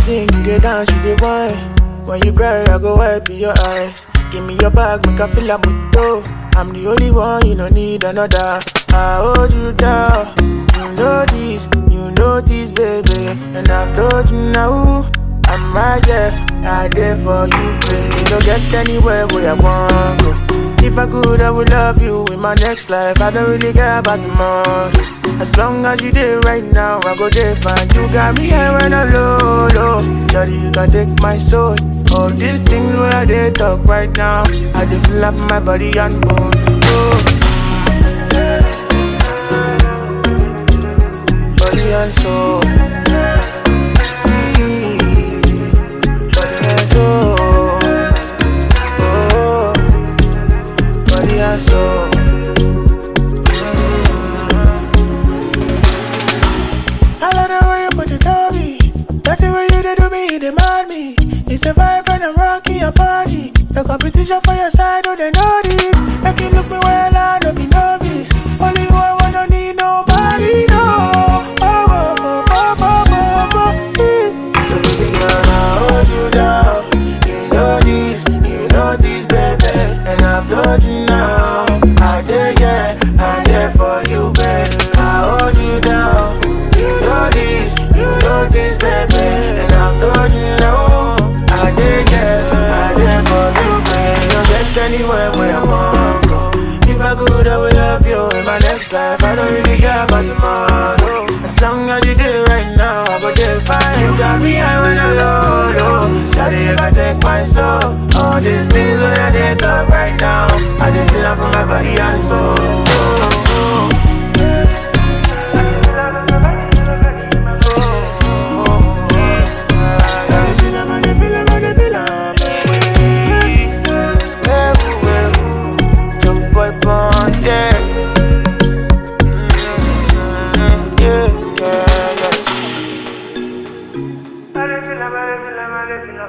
sing, you dey dance, you dey whine. When you cry, I go wipe your eyes. Give me your bag, make I feel a moto. I'm the only one, you don't need another. I hold you down. You know this, baby. And I've told you now, I'm right there. I there for you, baby. You don't get anywhere where I want go. If I could, I would love you in my next life. I don't really care about tomorrow. As long as you there right now, I go there fine. You got me here when I'm low, low. Daddy, you can take my soul. All these things where they talk right now, I just feel up my body and bone. Oh. Body and soul. Body and soul. Oh. Body and soul. I love the way you put it on me. That's the way you do me, you demand me. It's a vibe when I'm rocking your body. The competition for your side, oh they know this. Make it look me well, I don't be novice. Only you, I wanna need nobody, no. Oh, oh, oh, oh, oh, oh, oh. So baby girl, I hold you down. You know this, baby. And I've told you now, I dare, yeah, I dare for you, baby. I hold you down. You know this, baby. And I've told you now, I dare, yeah, I dare for you, baby. Don't get anywhere where I want go. If I could, I would love you in my next life. I don't really care about tomorrow. As long as you did right now, I go there fine. You got me high when I'm low, low. Shawty, you can take my soul. All these things where they talk right now, I just feel up from my body and soul. Oh, oh.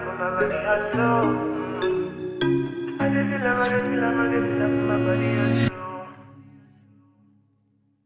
I just feel